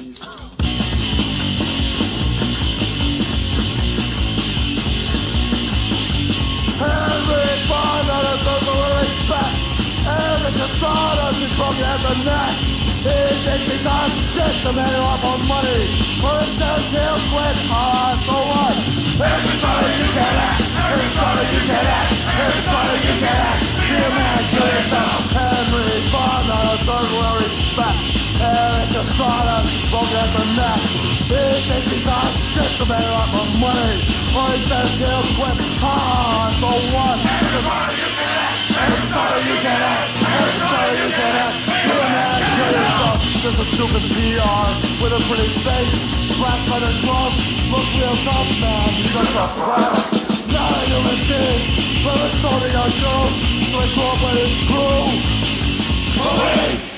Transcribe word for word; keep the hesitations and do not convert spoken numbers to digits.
Every bond that is over with respect, every persona is broken at the neck. He thinks he's on shit to make it off on money. For it says he'll quit, ah, so what? Every sorry you can act, every sorry you can act, every sorry you can act. Be a man, kill yourself. Every bond that is over with respect, every persona is broken at the neck. He thinks he's on shit to make it off on money. For it says he'll quit, ah, so what? Every sorry you can act, every sorry you can act, every sorry you can act. Be a man, kill yourself. Just a stupid P R with a pretty face, black leather gloves, look real tough, man. He's just a crap, not a human being. But it's sorting our girls, so I grew up with his crew. Police!